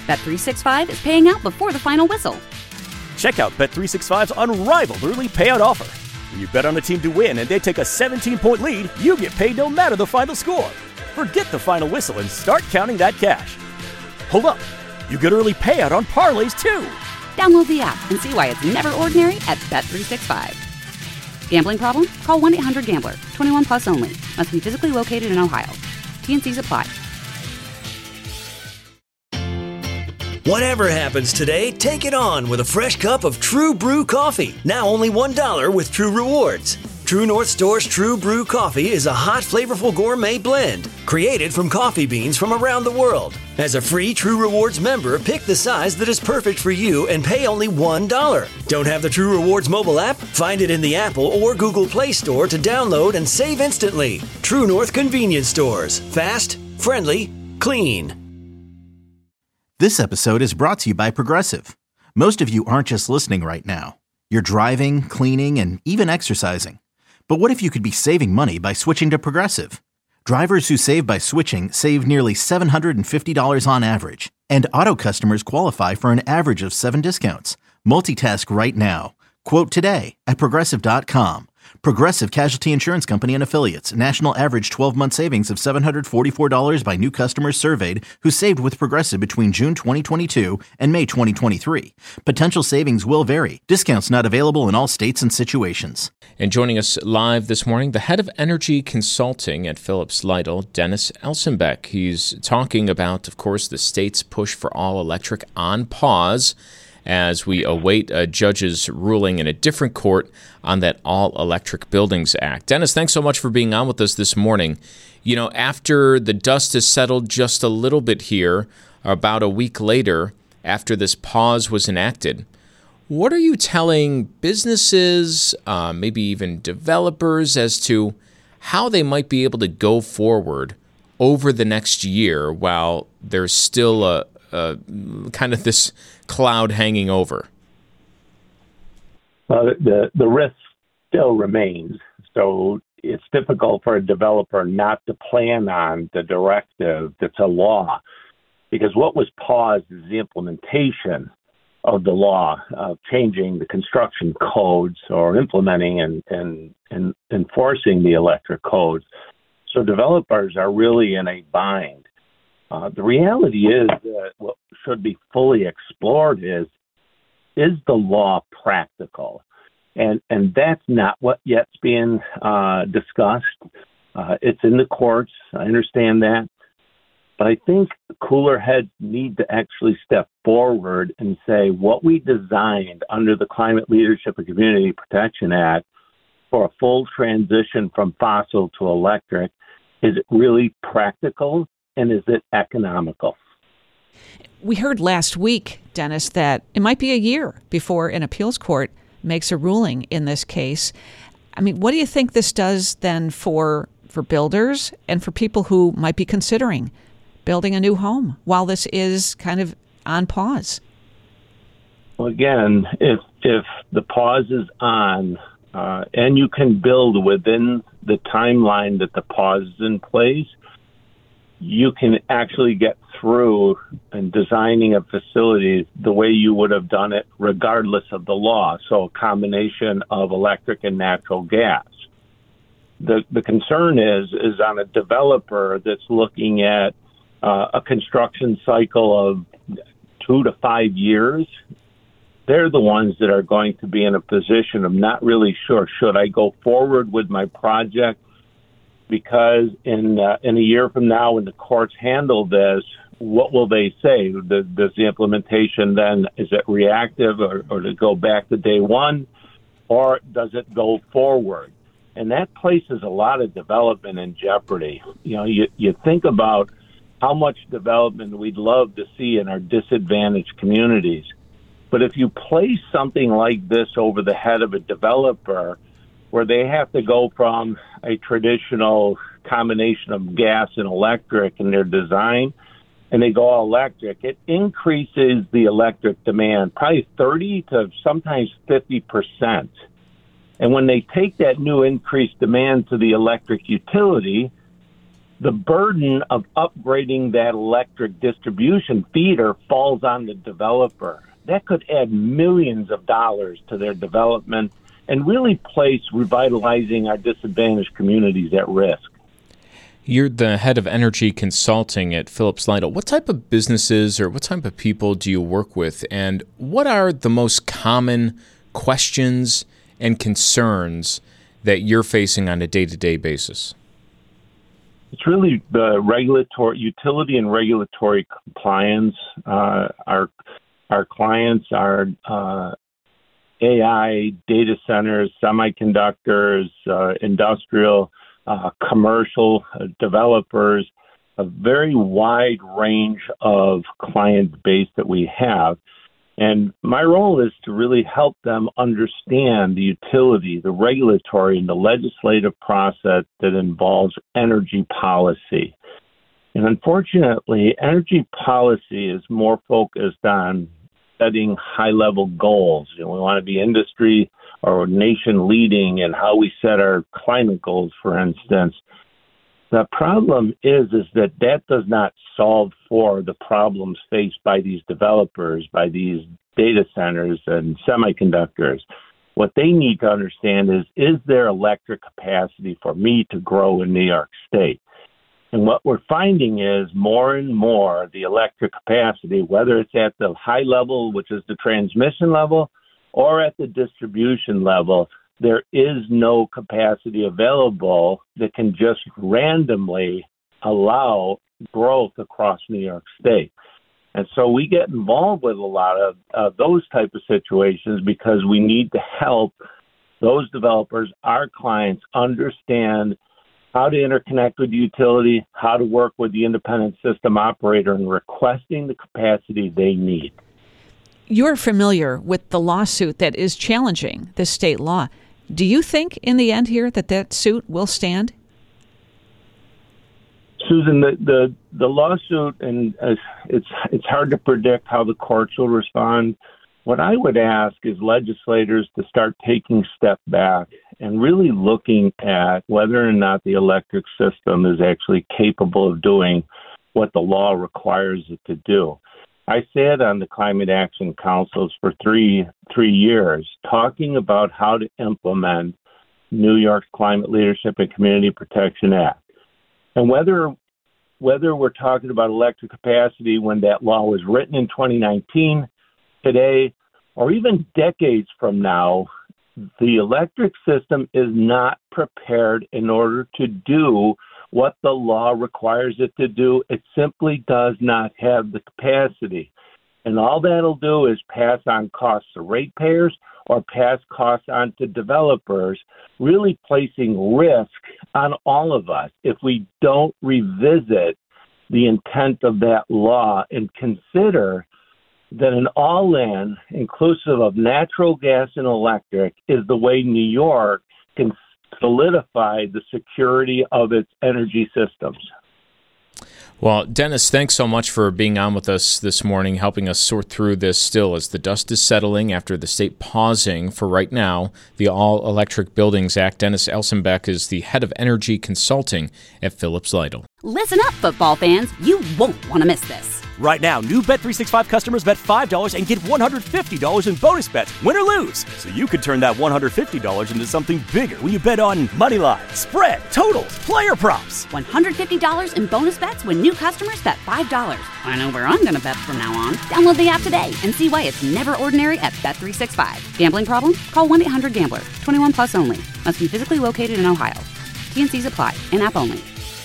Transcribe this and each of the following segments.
Bet365 is paying out before the final whistle. Check out Bet365's unrivaled early payout offer. When you bet on a team to win and they take a 17-point lead, you get paid no matter the final score. Forget the final whistle and start counting that cash. Hold up. You get early payout on parlays, too. Download the app and see why it's never ordinary at Bet365. Gambling problem? Call 1-800-GAMBLER. 21 plus only. Must be physically located in Ohio. T&Cs apply. Whatever happens today, take it on with a fresh cup of True Brew coffee. Now only $1 with True Rewards. True North Store's True Brew coffee is a hot, flavorful gourmet blend created from coffee beans from around the world. As a free True Rewards member, pick the size that is perfect for you and pay only $1. Don't have the True Rewards mobile app? Find it in the Apple or Google Play Store to download and save instantly. True North Convenience Stores. Fast, friendly, clean. This episode is brought to you by Progressive. Most of you aren't just listening right now. You're driving, cleaning, and even exercising. But what if you could be saving money by switching to Progressive? Drivers who save by switching save nearly $750 on average. And auto customers qualify for an average of 7 discounts. Multitask right now. Quote today at Progressive.com. Progressive Casualty Insurance Company and Affiliates. National average 12-month savings of $744 by new customers surveyed who saved with Progressive between June 2022 and May 2023. Potential savings will vary. Discounts not available in all states and situations. And joining us live this morning, the head of energy consulting at Phillips Lytle, Dennis Elsenbeck. He's talking about, of course, the state's push for all electric on pause as we await a judge's ruling in a different court on that All-Electric Buildings Act. Dennis, thanks so much for being on with us this morning. You know, after the dust has settled just a little bit here, about a week later, after this pause was enacted, what are you telling businesses, maybe even developers, as to how they might be able to go forward over the next year while there's still a kind of this cloud hanging over? The risk still remains. So it's difficult for a developer not to plan on the directive that's a law, because what was paused is the implementation of the law, of changing the construction codes or implementing and enforcing the electric codes. So developers are really in a bind. The reality is that what should be fully explored is the law practical? And that's not what yet's being discussed. It's in the courts. I understand that. But I think cooler heads need to actually step forward and say what we designed under the Climate Leadership and Community Protection Act for a full transition from fossil to electric, is it really practical? And is it economical? We heard last week, Dennis, that it might be a year before an appeals court makes a ruling in this case. I mean, what do you think this does then for builders and for people who might be considering building a new home while this is kind of on pause? Well, again, if the pause is on and you can build within the timeline that the pause is in place, you can actually get through in designing a facility the way you would have done it regardless of the law. So a combination of electric and natural gas. The concern is on a developer that's looking at a construction cycle of 2 to 5 years. They're the ones that are going to be in a position of not really sure, should I go forward with my project? Because in a year from now, when the courts handle this, what will they say? Does the implementation then, is it reactive or to go back to day one, or does it go forward? And that places a lot of development in jeopardy. You know, you think about how much development we'd love to see in our disadvantaged communities. But if you place something like this over the head of a developer, where they have to go from a traditional combination of gas and electric in their design, and they go all electric, it increases the electric demand, probably 30 to sometimes 50%. And when they take that new increased demand to the electric utility, the burden of upgrading that electric distribution feeder falls on the developer. That could add millions of dollars to their development and really place revitalizing our disadvantaged communities at risk. You're the head of energy consulting at Phillips Lytle. What type of businesses or what type of people do you work with, and what are the most common questions and concerns that you're facing on a day-to-day basis? It's really the utility and regulatory compliance. Our clients are AI, data centers, semiconductors, industrial, commercial developers, a very wide range of client base that we have. And my role is to really help them understand the utility, the regulatory, and the legislative process that involves energy policy. And unfortunately, energy policy is more focused on setting high-level goals. We want to be industry or nation leading in how we set our climate goals, for instance. The problem is that does not solve for the problems faced by these developers, by these data centers and semiconductors. What they need to understand is there electric capacity for me to grow in New York State? And what we're finding is more and more the electric capacity, whether it's at the high level, which is the transmission level, or at the distribution level, there is no capacity available that can just randomly allow growth across New York State. And so we get involved with a lot of those type of situations because we need to help those developers, our clients, understand how to interconnect with the utility, how to work with the independent system operator in requesting the capacity they need. You're familiar with the lawsuit that is challenging this state law. Do you think in the end here that suit will stand? Susan, the lawsuit, and it's hard to predict how the courts will respond. What I would ask is legislators to start taking a step back and really looking at whether or not the electric system is actually capable of doing what the law requires it to do. I sat on the Climate Action Councils for three years talking about how to implement New York's Climate Leadership and Community Protection Act. And whether we're talking about electric capacity when that law was written in 2019, today, or even decades from now, the electric system is not prepared in order to do what the law requires it to do. It simply does not have the capacity. And all that'll do is pass on costs to ratepayers or pass costs on to developers, really placing risk on all of us if we don't revisit the intent of that law and consider that an all-in, inclusive of natural gas and electric, is the way New York can solidify the security of its energy systems. Well, Dennis, thanks so much for being on with us this morning, helping us sort through this still as the dust is settling after the state pausing for right now the All Electric Buildings Act. Dennis Elsenbeck is the head of energy consulting at Phillips Lytle. Listen up, football fans. You won't want to miss this. Right now, new Bet365 customers bet $5 and get $150 in bonus bets, win or lose. So you could turn that $150 into something bigger when you bet on money line, spread, totals, player props. $150 in bonus bets when new customers bet $5. I know where I'm going to bet from now on. Download the app today and see why it's never ordinary at Bet365. Gambling problem? Call 1-800-GAMBLER. 21 plus only. Must be physically located in Ohio. T&Cs apply. In-app only.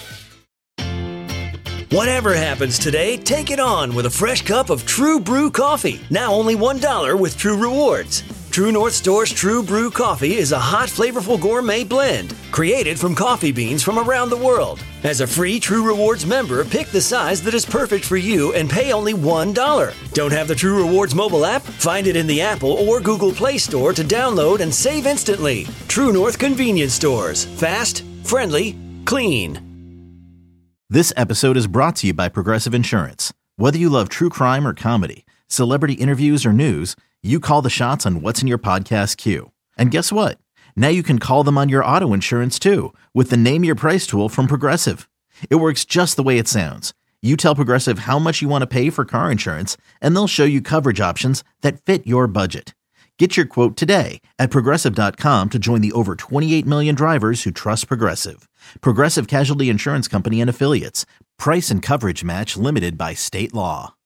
Whatever happens today, take it on with a fresh cup of True Brew coffee. Now only $1 with True Rewards. True North Store's True Brew coffee is a hot, flavorful gourmet blend created from coffee beans from around the world. As a free True Rewards member, pick the size that is perfect for you and pay only $1. Don't have the True Rewards mobile app? Find it in the Apple or Google Play Store to download and save instantly. True North Convenience Stores. Fast, friendly, clean. This episode is brought to you by Progressive Insurance. Whether you love true crime or comedy, celebrity interviews or news, you call the shots on what's in your podcast queue. And guess what? Now you can call them on your auto insurance too with the Name Your Price tool from Progressive. It works just the way it sounds. You tell Progressive how much you want to pay for car insurance, and they'll show you coverage options that fit your budget. Get your quote today at Progressive.com to join the over 28 million drivers who trust Progressive. Progressive Casualty Insurance Company and Affiliates. Price and coverage match limited by state law.